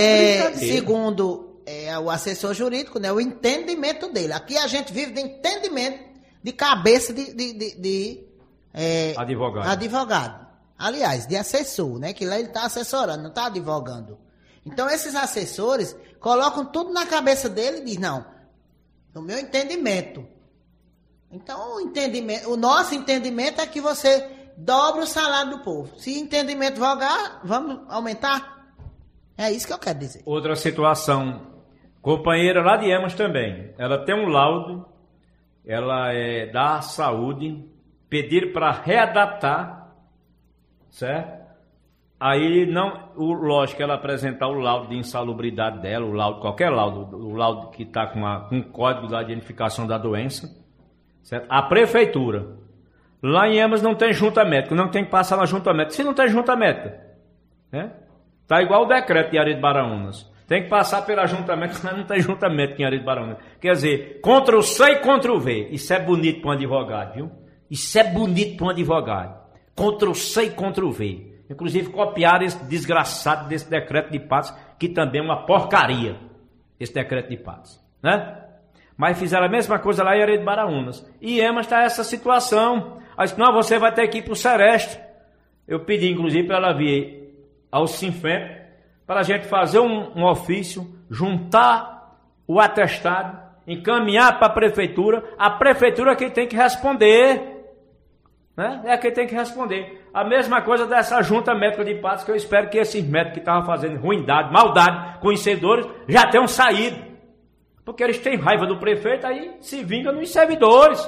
segundo o assessor jurídico, né, o entendimento dele. Aqui a gente vive de entendimento de cabeça de advogado. Aliás, de assessor, né, que lá ele está assessorando, não está advogando. Então esses assessores colocam tudo na cabeça dele e dizem, não, no meu entendimento. Então, o nosso entendimento é que você dobra o salário do povo. Se entendimento vogar, vamos aumentar? É isso que eu quero dizer. Outra situação, companheira lá de Emas também. Ela tem um laudo, ela é da saúde, pedir para readaptar, certo? Aí, lógico, ela apresentar o laudo de insalubridade dela, qualquer laudo, o laudo que está com um código da identificação da doença, certo? A prefeitura, lá em Emas não tem junta médica, não tem que passar na junta médica. Se não tem junta médica, né? Tá igual o decreto de Ari de Baraunas. Tem que passar pela junta médica, mas não tem junta médica em Ari de Baraunas. Quer dizer, Ctrl-C e Ctrl-V. Isso é bonito para um advogado, viu? Isso é bonito para um advogado. Ctrl-C e Ctrl-V. Inclusive copiaram esse desgraçado desse decreto de Patos, que também é uma porcaria, esse decreto de Patos, né? Mas fizeram a mesma coisa lá em Areia de Baraunas. E Emas está essa situação. Aí disse, não, você vai ter que ir para o Sereste. Eu pedi, inclusive, para ela vir ao Sinfem, para a gente fazer um ofício, juntar o atestado, encaminhar para a prefeitura é quem tem que responder. Né? É quem tem que responder. A mesma coisa dessa junta médica de Patos, que eu espero que esses médicos que estavam fazendo ruindade, maldade com os servidores, já tenham saído. Porque eles têm raiva do prefeito, aí se vingam nos servidores.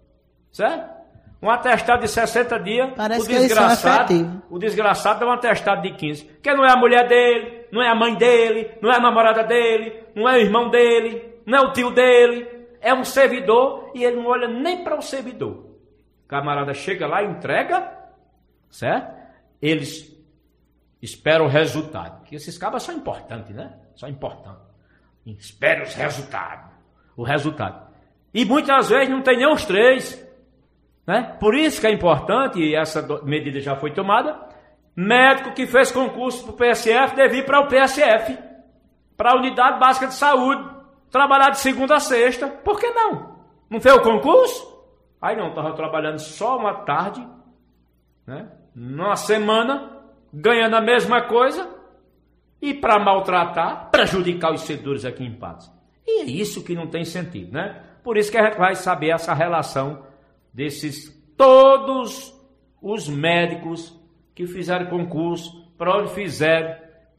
Certo? Um atestado de 60 dias, parece o desgraçado dá um atestado de 15. Porque não é a mulher dele, não é a mãe dele, não é a namorada dele, não é o irmão dele, não é o tio dele. É um servidor e ele não olha nem para o servidor. O camarada chega lá e entrega, certo? Eles esperam o resultado. Porque esses cabas são importantes, né? São importantes. Espera os resultados. O resultado. E muitas vezes não tem nem os três. Né? Por isso que é importante, e essa medida já foi tomada, médico que fez concurso para o PSF deve ir para o PSF, para a Unidade Básica de Saúde, trabalhar de segunda a sexta. Por que não? Não fez o concurso? Aí não, estava trabalhando só uma tarde, né? Numa semana, ganhando a mesma coisa, e para maltratar, prejudicar os servidores aqui em Patos. E é isso que não tem sentido, né? Por isso que a gente vai saber essa relação desses todos os médicos que fizeram concurso, para onde fizeram,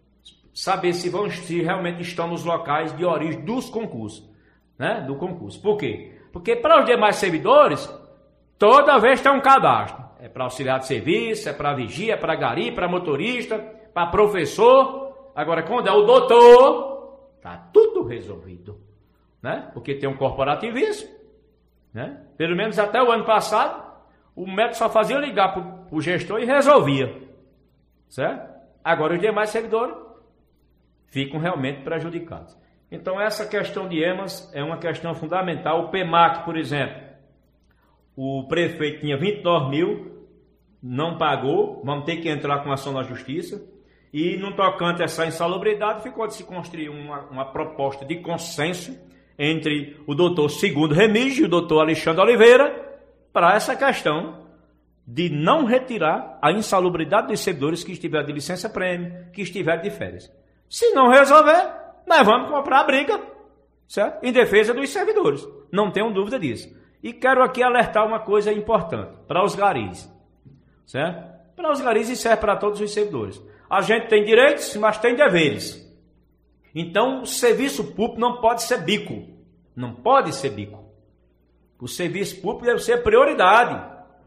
saber se realmente estão nos locais de origem dos concursos, né? Do concurso. Por quê? Porque para os demais servidores, toda vez tem um cadastro. É para auxiliar de serviço, é para vigia, é para gari, para motorista, para professor. Agora, quando é o doutor, está tudo resolvido, né? Porque tem um corporativismo, né? Pelo menos até o ano passado, o médico só fazia ligar para o gestor e resolvia, certo? Agora os demais servidores ficam realmente prejudicados. Então essa questão de Emas é uma questão fundamental. O PEMAC, por exemplo, o prefeito tinha 29 mil, não pagou, vamos ter que entrar com ação na justiça. E no tocante a essa insalubridade, ficou de se construir uma proposta de consenso entre o doutor Segundo Remígio e o doutor Alexandre Oliveira para essa questão de não retirar a insalubridade dos servidores que estiver de licença-prêmio, que estiver de férias. Se não resolver, nós vamos comprar a briga. certo? Em defesa dos servidores, não tenho dúvida disso. E quero aqui alertar uma coisa importante para os garis, certo? Para os garis e serve para todos os servidores. A gente tem direitos, mas tem deveres. Então, o serviço público não pode ser bico. Não pode ser bico. O serviço público deve ser prioridade,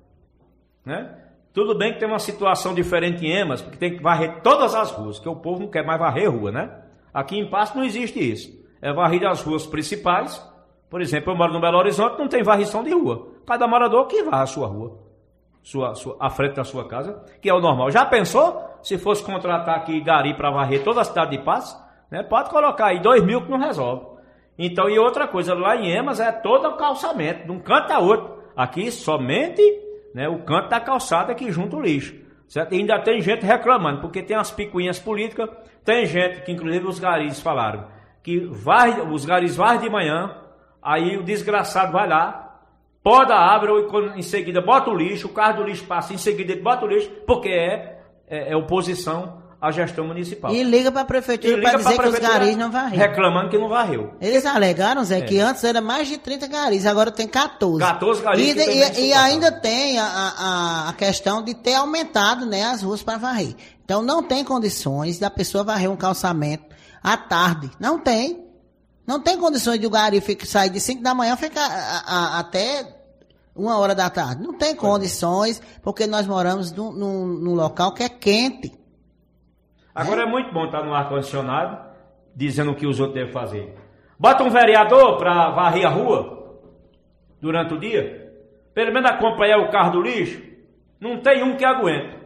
né? Tudo bem que tem uma situação diferente em Emas, porque tem que varrer todas as ruas, porque o povo não quer mais varrer rua, né? Aqui em Patos não existe isso. É varrer as ruas principais. Por exemplo, eu moro no Belo Horizonte, não tem varrição de rua. Cada morador que varra a sua rua, a frente da sua casa, que é o normal. Já pensou se fosse contratar aqui gari para varrer toda a cidade de Patos? Né? Pode colocar aí 2.000 que não resolve. Então, e outra coisa, lá em Emas é todo o calçamento, de um canto a outro. Aqui somente, né, o canto da calçada que junta o lixo. Certo? E ainda tem gente reclamando, porque tem as picuinhas políticas, tem gente que inclusive os garis falaram, que os garis varrem de manhã, aí o desgraçado vai lá, poda a árvore, em seguida bota o lixo, o carro do lixo passa, em seguida ele bota o lixo, porque é oposição à gestão municipal. E liga para a prefeitura para dizer que os garis não varreram. Reclamando que não varreu. Eles alegaram, Zé, que antes era mais de 30 garis, agora tem 14. 14 garis. E ainda tem a questão de ter aumentado, né, as ruas para varrer. Então não tem condições da pessoa varrer um calçamento à tarde. Não tem. Não tem condições de o gari sair de 5 da manhã e ficar até 1 hora da tarde. Não tem condições, porque nós moramos num local que é quente. Agora é muito bom estar no ar-condicionado, dizendo o que os outros devem fazer. Bota um vereador para varrer a rua durante o dia, pelo menos acompanhar o carro do lixo, não tem um que aguenta.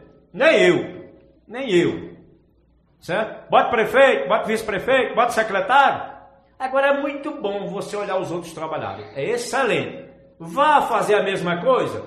Nem eu. Certo? Bota prefeito, bota vice-prefeito, bota secretário. Agora é muito bom você olhar os outros trabalharem. É excelente. Vá fazer a mesma coisa.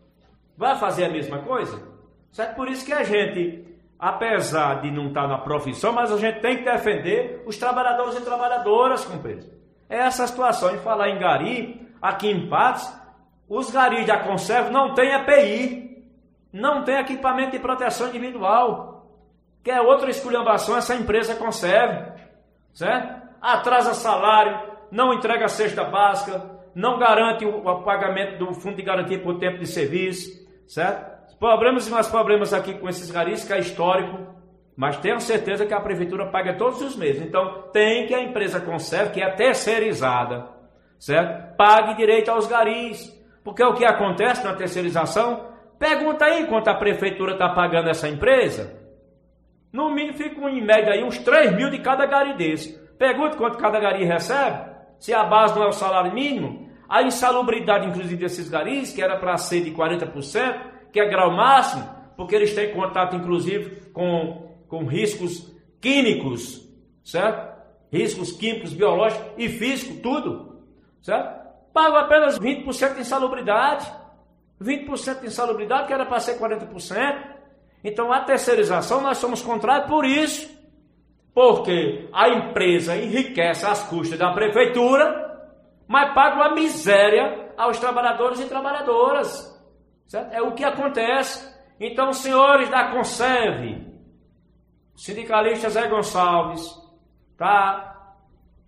Certo? Por isso que a gente, apesar de não estar na profissão, mas a gente tem que defender os trabalhadores e trabalhadoras, companheiros. É essa situação. Em falar em gari, aqui em Patos, os garis da Conserve não têm EPI, não tem equipamento de proteção individual, que é outra esculhambação essa empresa Conserve, certo? Atrasa salário, não entrega a cesta básica, não garante o pagamento do fundo de garantia por tempo de serviço, certo? Problemas aqui com esses garis, que é histórico, mas tenho certeza que a prefeitura paga todos os meses. Então, tem que a empresa Conserve, que é terceirizada, certo? Pague direito aos garis, porque o que acontece na terceirização, pergunta aí quanto a prefeitura está pagando essa empresa. No mínimo, fica em média aí uns 3.000 de cada gari desse. Pergunta quanto cada gari recebe, se a base não é o salário mínimo. A insalubridade, inclusive, desses garis, que era para ser de 40%, que é grau máximo, porque eles têm contato, inclusive, com riscos químicos, certo? Riscos químicos, biológicos e físicos, tudo, certo? Pagam apenas 20% de insalubridade. 20% de insalubridade, que era para ser 40%. Então, a terceirização, nós somos contrários por isso. Porque a empresa enriquece às custas da prefeitura, mas paga uma miséria aos trabalhadores e trabalhadoras. Certo? É o que acontece. Então, senhores da Conserve, o sindicalista Zé Gonçalves está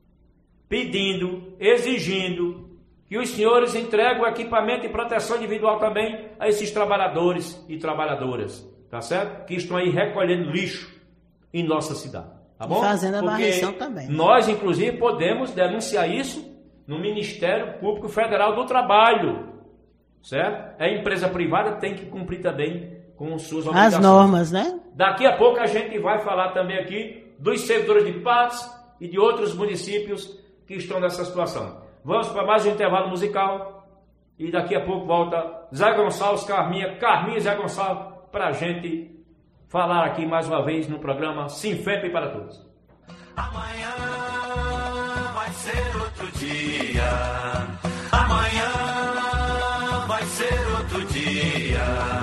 pedindo, exigindo que os senhores entreguem o equipamento de proteção individual também a esses trabalhadores e trabalhadoras, tá certo? Que estão aí recolhendo lixo em nossa cidade. Tá bom? Fazendo a varrição também. Nós, inclusive, podemos denunciar isso no Ministério Público Federal do Trabalho, certo? A empresa privada tem que cumprir também com suas obrigações. As normas, né? Daqui a pouco a gente vai falar também aqui dos servidores de Patos e de outros municípios que estão nessa situação. Vamos para mais um intervalo musical e daqui a pouco volta Zé Gonçalves, Carminha e Zé Gonçalves para a gente falar aqui mais uma vez no programa Sinfep para Todos. Amanhã vai ser outro dia. Amanhã vai ser outro dia.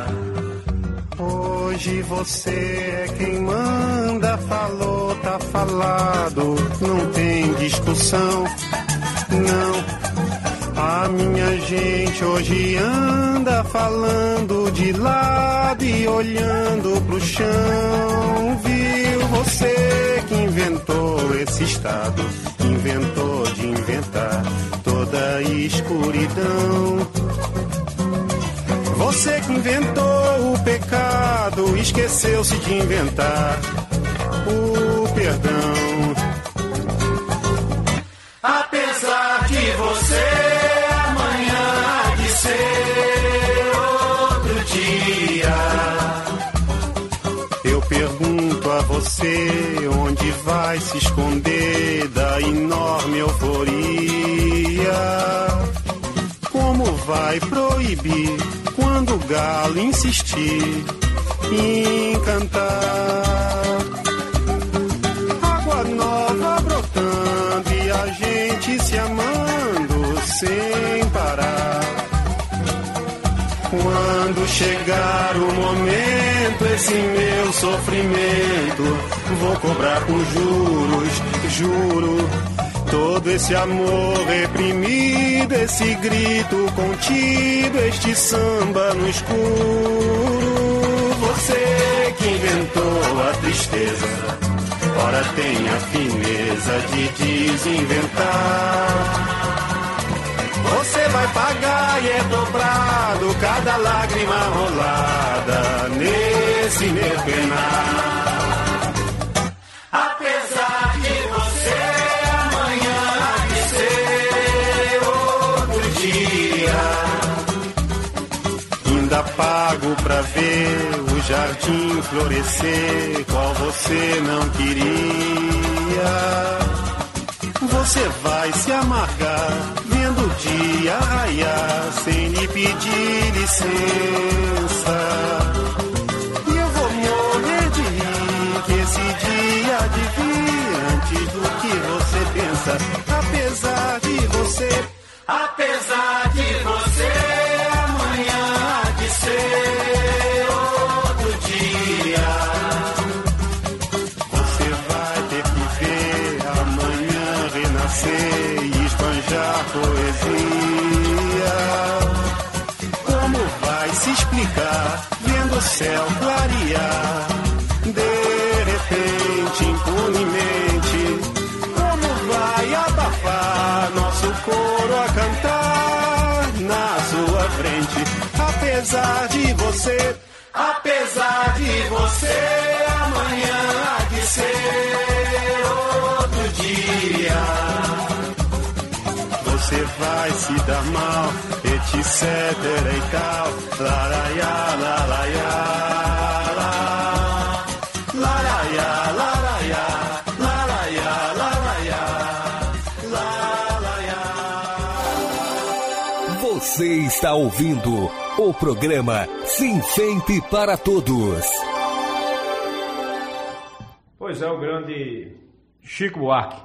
Hoje você é quem manda, falou, tá falado, não tem discussão, não. A minha gente hoje anda falando de lado e olhando pro chão. Viu você que inventou esse estado, inventou de inventar toda a escuridão. Você que inventou o pecado, esqueceu-se de inventar o perdão. Apesar de você amanhã há de ser outro dia. Eu pergunto a você onde vai se esconder da enorme euforia. Como vai proibir quando o galo insistir em cantar? Água nova brotando e a gente se amando sem parar. Quando chegar o momento, esse meu sofrimento vou cobrar com juros, juro. Todo esse amor reprimido, esse grito contido, este samba no escuro. Você que inventou a tristeza, ora tem a fineza de desinventar. Você vai pagar e é dobrado cada lágrima rolada nesse meu penar. Apesar de você amanhã há de ser outro dia. Ainda pago pra ver o jardim florescer, qual você não queria. Você vai se amargar vendo o dia raiar sem lhe pedir licença. E eu vou morrer de rir que esse dia há de vir antes do que você pensa. Apesar de você amanhã há de ser outro dia. Você vai ter que ver amanhã renascer e esbanjar poesia. Como vai se explicar vendo o céu clarear de repente, impunemente? Como vai abafar nosso coro a cantar na sua frente? Apesar de você amanhã há de ser outro dia. Você vai se dar mal, etc e tal. Laraiá, laraiá, laraiá, laraiá, laraiá, laraiá, laraiá. Você está ouvindo o programa Sinfemp para Todos. Pois é, o grande Chico Buarque.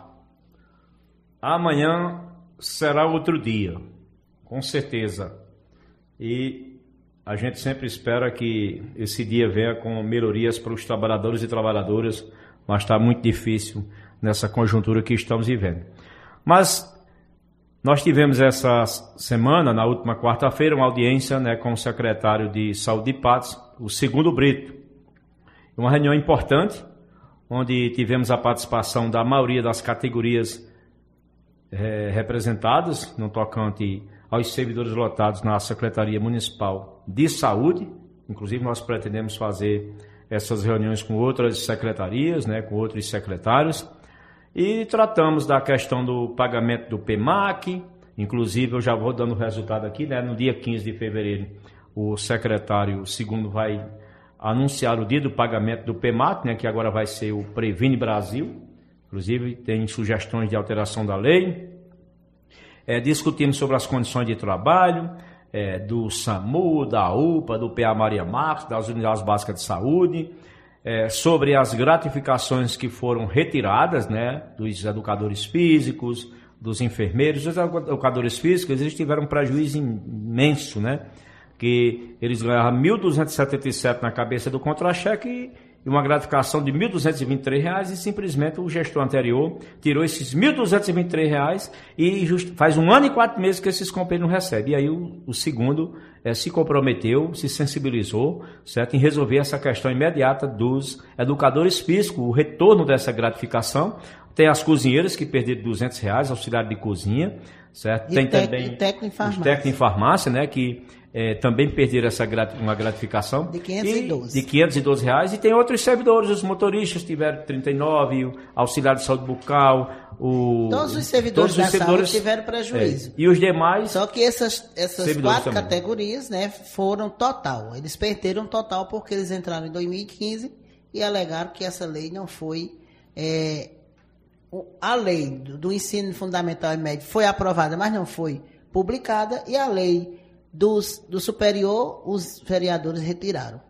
Amanhã será outro dia, com certeza. E a gente sempre espera que esse dia venha com melhorias para os trabalhadores e trabalhadoras, mas está muito difícil nessa conjuntura que estamos vivendo. Mas nós tivemos essa semana, na última quarta-feira, uma audiência, né, com o secretário de Saúde de Patos, o Segundo Brito. Uma reunião importante, onde tivemos a participação da maioria das categorias representadas no tocante aos servidores lotados na Secretaria Municipal de Saúde. Inclusive, nós pretendemos fazer essas reuniões com outras secretarias, né, com outros secretários. E tratamos da questão do pagamento do PEMAC. Inclusive, eu já vou dando o resultado aqui, né? No dia 15 de fevereiro, o secretário segundo vai anunciar o dia do pagamento do PEMAC, né? Que agora vai ser o Previne Brasil. Inclusive, tem sugestões de alteração da lei. Discutimos sobre as condições de trabalho do SAMU, da UPA, do PA Maria Marques, das unidades básicas de saúde. Sobre as gratificações que foram retiradas, né, dos educadores físicos, dos enfermeiros. Os educadores físicos, eles tiveram um prejuízo imenso, né, que eles ganhavam R$ 1.277 na cabeça do contra-cheque uma gratificação de R$ 1.223 e simplesmente o gestor anterior tirou esses R$ 1.223 e faz 1 ano e 4 meses que esses companheiros não recebem. E aí o segundo se comprometeu, se sensibilizou, certo, em resolver essa questão imediata dos educadores físicos, o retorno dessa gratificação. Tem as cozinheiras que perderam R$ 200, auxiliar de cozinha, certo? Tem também os técnicos em farmácia, né, que também perderam uma gratificação de R$ 512. E tem outros servidores, os motoristas tiveram 39, o auxiliar de saúde bucal, todos os servidores da saúde tiveram prejuízo. E os demais... Só que essas 4 também. categorias, né, foram total. Eles perderam total porque eles entraram em 2015 e alegaram que essa lei não foi... a lei do ensino fundamental e médio foi aprovada, mas não foi publicada, e a lei do superior, os vereadores retiraram.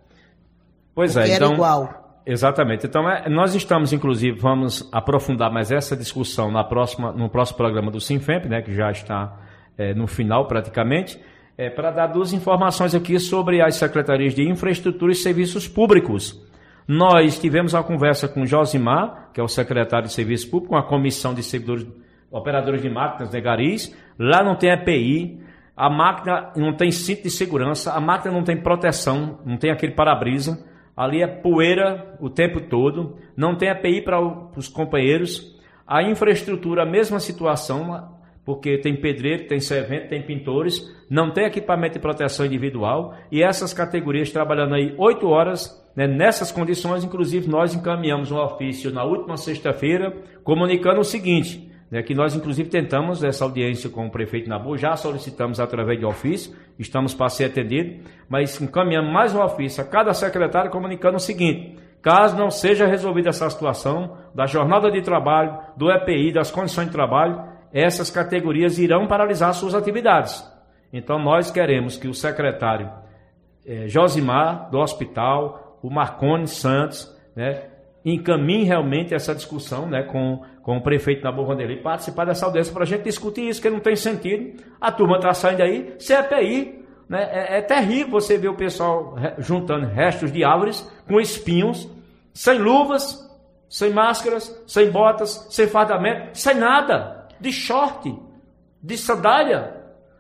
Pois é, então... era igual. Exatamente. Então, nós estamos, inclusive, vamos aprofundar mais essa discussão no próximo programa do Sinfemp, né, que já está no final praticamente, para dar 2 informações aqui sobre as secretarias de infraestrutura e serviços públicos. Nós tivemos uma conversa com o Josimar, que é o secretário de Serviço Público, com a comissão de servidores, operadores de máquinas, Negaris. Lá não tem EPI, a máquina não tem cinto de segurança, a máquina não tem proteção, não tem aquele para-brisa. Ali é poeira o tempo todo, não tem EPI para os companheiros. A infraestrutura, a mesma situação, porque tem pedreiro, tem servente, tem pintores, não tem equipamento de proteção individual, e essas categorias trabalhando aí 8 horas, né, nessas condições. Inclusive nós encaminhamos um ofício na última sexta-feira, comunicando o seguinte, né, que nós inclusive tentamos essa audiência com o prefeito Nabu, já solicitamos através de ofício, estamos para ser atendido, mas encaminhamos mais um ofício a cada secretário comunicando o seguinte: caso não seja resolvida essa situação da jornada de trabalho, do EPI, das condições de trabalho, essas categorias irão paralisar suas atividades. Então nós queremos que o secretário Josimar, do hospital, o Marconi Santos, né, encaminhe realmente essa discussão, né, com o prefeito Nabu Vanderlei, participar dessa audiência para a gente discutir isso, que não tem sentido. A turma está saindo aí, sem EPI, né, é terrível você ver o pessoal juntando restos de árvores com espinhos, sem luvas, sem máscaras, sem botas, sem fardamento, sem nada, de short, de sandália,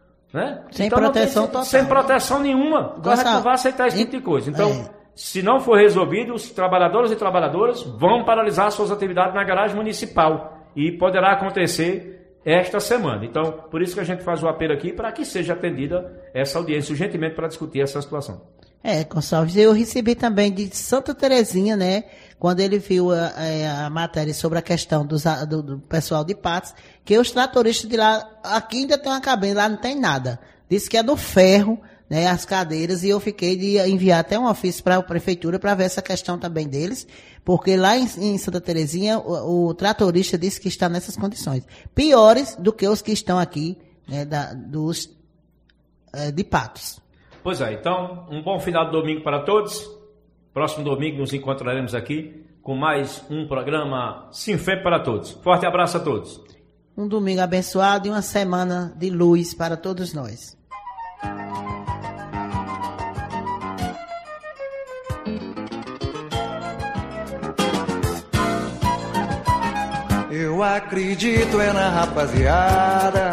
né? Sem então, proteção total. Sem proteção nenhuma. Então a gente não vai aceitar esse tipo de coisa. Então, se não for resolvido, os trabalhadores e trabalhadoras vão paralisar suas atividades na garagem municipal. E poderá acontecer esta semana. Então, por isso que a gente faz o apelo aqui para que seja atendida essa audiência urgentemente para discutir essa situação. Gonçalves, eu recebi também de Santa Terezinha, né, quando ele viu a matéria sobre a questão do pessoal de Patos, que os tratoristas de lá, aqui ainda tem uma cabine, lá não tem nada. Disse que é do ferro, né, as cadeiras, e eu fiquei de enviar até um ofício para a prefeitura para ver essa questão também deles, porque lá em Santa Terezinha o tratorista disse que está nessas condições, piores do que os que estão aqui, né, de Patos. Pois é, então, um bom final de domingo para todos. Próximo domingo nos encontraremos aqui com mais um programa Sinfemp para todos. Forte abraço a todos. Um domingo abençoado e uma semana de luz para todos nós. Eu acredito na rapaziada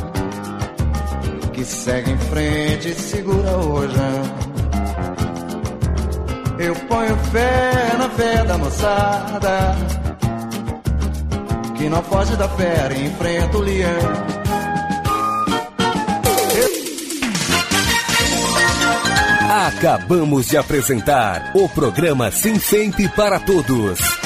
que segue em frente e segura o rojão. Eu ponho fé na fé da moçada que não foge da fera e enfrenta o leão. Acabamos de apresentar o programa Sinfemp para Todos.